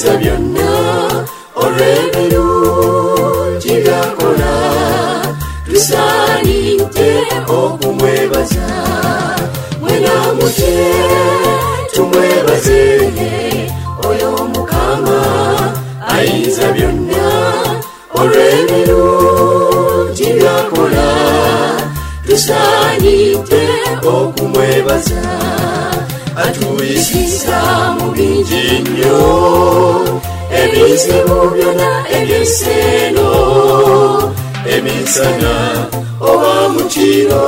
ayinza byonna olw'ebirungi byakola tusaanidde okumwebaza mwena mutye tumwebaze oyo Mukama ayinza byonna olw'ebirungi byakola tusaanidde okumwebaza atuyisiza mu bingi nnyo ebizibu byonna eby'enseeno emisana oba mu kiro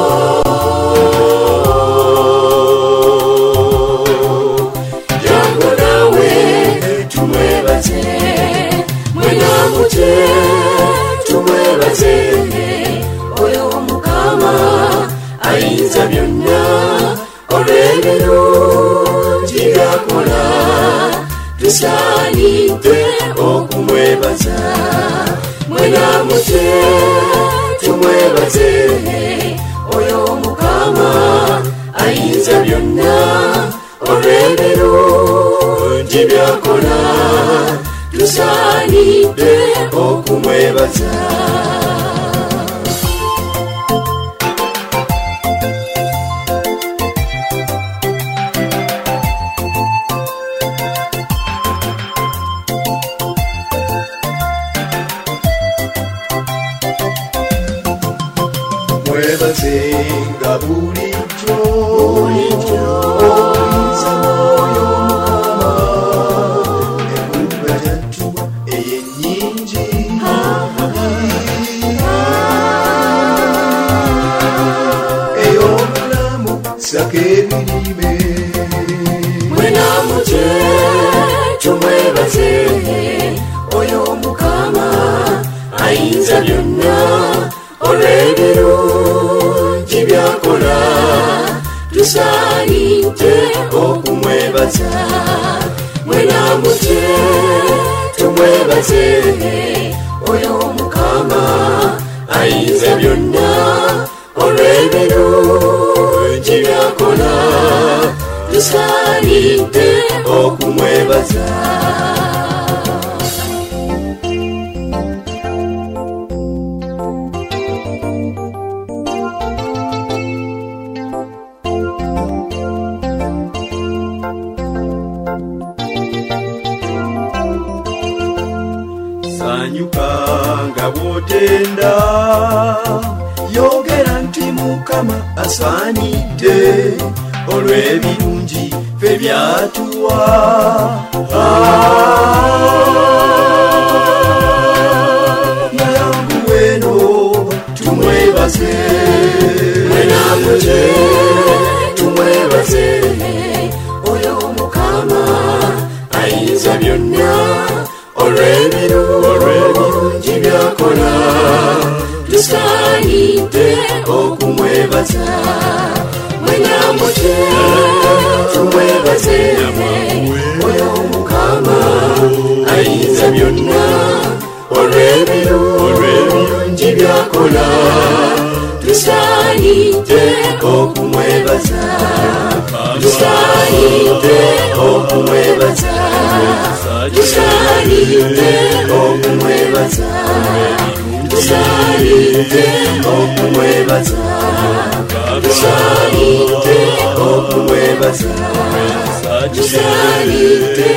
jangu nawe tumwebaze mwena mutye tumwebaze oyo Mukama ayinza byonna olw'ebirungi byakola tusaanidde okumwebaza mwena mutye tumwebaze oyo Mukama ayinza byonna olw'ebirungi byakola tusaanidde okumwebaza mwebazenga bulijjo oyinza mwoyo Mukama enkuba jattuwa ey'ennyingi ey'obulamu saka ebirime mwena mutye tumwebaze oyo Mukama ayinza byonna olw'ebirungi byakola tusaanidde okumwebaza mwena mutye tumwebaze oyo Mukama ayinza byonna olw'ebirungi byakola tusaanidde okumwebaza sanyuka nga bw'otenda yogera nti Mukama asaanidde olw'ebirungi ffe byatuwa nayangu weno tumwebaze mwena mutye tumwebaze oyo Mukama ayinza byonna olw'ebirungi byakola tusaanidde okumwebaza mwena mutye tumwebaze oyo Mukama ayinza byonna olw'ebirungi byakola tusaanidde okumwebaza tusaanidde okumwebaza tusaanidde okumwebaza tusaanidde okumwebaza tusaanidde okumwebaza tusaanidde